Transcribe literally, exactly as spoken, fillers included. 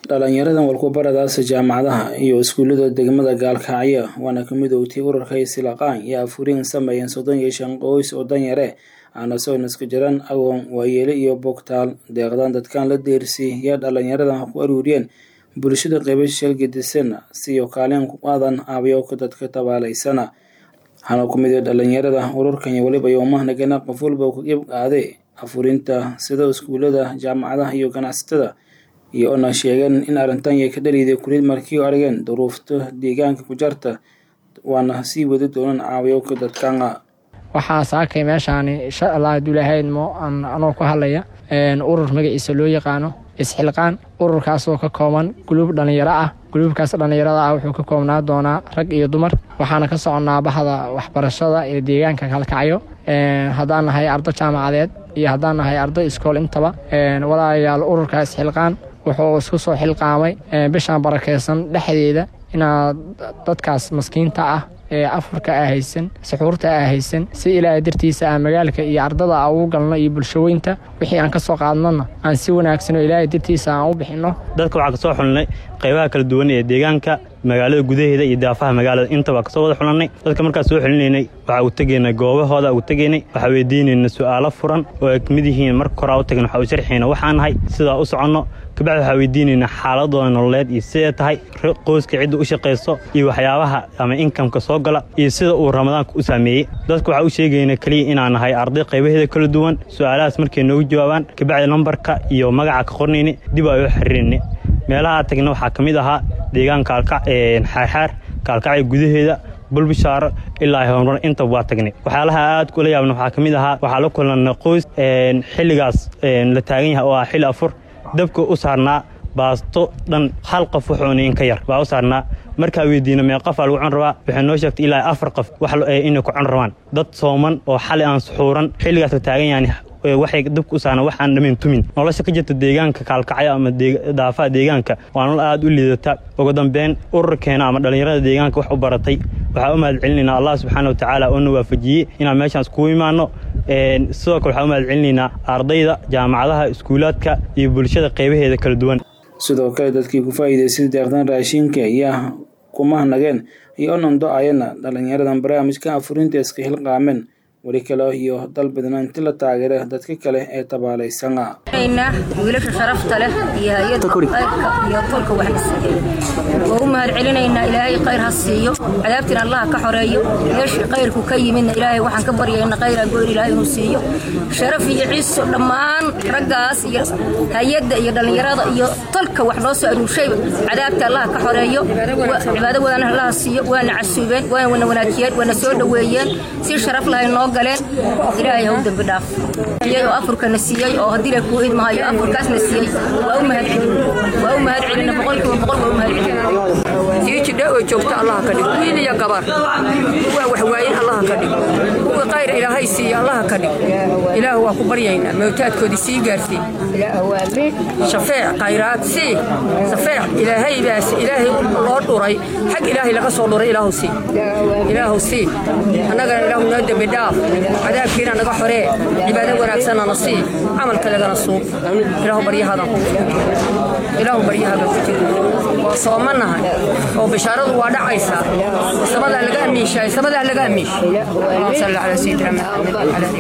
dhalinyaradan walkubaradaas jaamacadaha iyo iskuulada degmada Gaalkacyo waana kamid ah ururka Islaqaan iyo afurin sameeyeen soddon iyo shan qoys oo danyare ana soo iska jiraan agoon waayeel iyo bogtaal deeqdan dadkan la deersiyay dhalinyaradan ku aruuriyeen bulshada qaybasho gedisan si oo kaalin ku qaadan aabiyo dadka tabaalaysan hana kumid ah dhalinyarada ururkan waliba yoomahna qof walba ku qeyb qaaday afurinta sida iskuulada jaamacadaha iyo ganacsatada iyo ona sheegan in arintan ay ka dhaliiday kulid markii arageen duruufta deegaanka ku jarta waana si wada doonan caawiyo ka dadkan waxa saakay meeshaan insha Allah duulahayn mo aan anoo ku hadlaya een urur magaciisa loo yaqaano Isxilqaan ururkaas oo ka kooban group dhalinyaro ah groupkaas dhalinyarada ah wuxuu ka koobnaa doonaa rag iyo dumar waxaana ka soconaa bahda waxbarashada ee deegaanka Gaalkacyo een hadaan nahay arday jaamacadeed iyo hadaan nahay arday iskool intaba een walaayaal ururkaas Isxilqaan wuxuu isku soo xilqaamay bishan barakeysan dhexdeeda ina dadkaas maskiinta ah ee Afrika ah haysan suxuurta ah haysan si ilaa dirtiisa ah magaalka iyo ardada ugu galno iyo bulshooyinka wixii aan ka soo qaadnana aan si wanaagsan ilaa dirtiisa aan u bixino dadka waxa ka soo xulnay qaybaha kala duwan ee deegaanka magaalada gudaheeda iyo daafaha magaalada intaba ka soo wada xulnay dadka markaas soo xulinay waxa uu tageynay goobahooda uu tageynay waxa weydiinayna su'aalo furan oo ay kamid yihiin marka hore u tagin waxa uu sharxayna waxaan nahay sida u socono kabacdi waxa weydiinayna xaaladooda nololeed iyo sida tahay qoyska cid u shaqeyso iyo waxyaabaha ama income-ka soo gala iyo sida uu Ramadaanka u saameeyay dadku waxa uu sheegayna kaliya inaan nahay arday qaybaheeda kala duwan su'aalahaas markay noogu jawaabaan kabacdi lambarka iyo magaca ka qornayna dib ay u xiriirnay meelaha tagna waxa kamid ahaa deegaanka Gaalkacyo ee xaar Gaalkacyo gudaheeda bulbishaar ilaa hormar inta waa tagnay waxaalaha aad kula yaabna waxa kamid ahaa waxa la kulanay qoys een xilligaas een la taagan yahay oo xil afur dabka u saarnaa baasto dhan hal qof wuxuu ka yar baa u saarnaa marka weydiina mee qof lagu cun rabaa waxa noo sheegtay ilaa afar qof wax inay ku cun rabaan dad sooman oo xali aan suxuuran xilligaas la taagan yahay waxay dabka u saarnaa waxaan dhamin tumin nolosha ka jirta deegaanka Gaalkacyo ama daafaha deegaanka waan aad u liidata ugu dambeyn ururkeena ama dhalinyarada deegaanka wax u baratay waxa u mahad celinayna Allah subhanahu wa ta'ala oo noo waafajiyay inaan meeshaan isku imaano een sidoo kale waxa u mahad celinayna ardayda jaamacadaha iskuulaadka iyo bulshada qaybaheeda kala duwan sidoo kale dadkii ku faa'iideystay deeqdan raashinka iyo kuma nageen iyo nondo ayana dhalinyaradan barnaamijka afurinta iska xilqaameen wali kale iyo dalbadana inta la taageero dadka kale ee tabaalaysan ayna wiilasha sharafta leh iyo hay'adda qayrka iyo tolka wax isagay oo mahad celinayna ilaahay qayr ha siiyo cadaabtina Allah ka xoreeyo yeesh qayrku ka yimid ilaahay waxaan ka baryaynaa qayr aan goor ilaahay uu siiyo sharaf iyo ciiso dhamaan ragaas iyo hay'adda iyo dhalinyarada iyo tolka wax loo soo aruushay cadaabta Allah ka xoreeyo cibaado wadana Allah siiyo waana casuubeen waana wanaajiyeen waana soo dhaweeyeen si sharaf leh noo galeen ilaahay hawda bidhaaf iyo Afrika nasiyay oo hadii la ku idmaayo Afrikaas nasiyay waa u mahad celin waa u mahad celin boqolkiiba boqol waa u mahad celin iyo jidda oo joogta Allah ka dhig wiil iyo gabar waa wax waayay Allah ka dhig waa qayr ilaahay siiyo Allah ka dhig ilaahu waa ku baryaynaa mawtaadkoodii sii gaarsiin ilaahu waa mid shafeec qayraad si shafeec ilaahay baas ilaahay loo dhuray xaq ilaahay laga soo dhuray ilaahu si ilaahu si anaga ilaahu noo dabidhaaf cadaabkiina naga xoree cibaado wanaagsan ana si amalka laga rasuul ilaahu baryahaada ilaahu baryahaada waa soomanahay oo bishaaradu waa dhacaysa sabada laga amiishay sabada laga amiish sallallahu alayhi wa sallam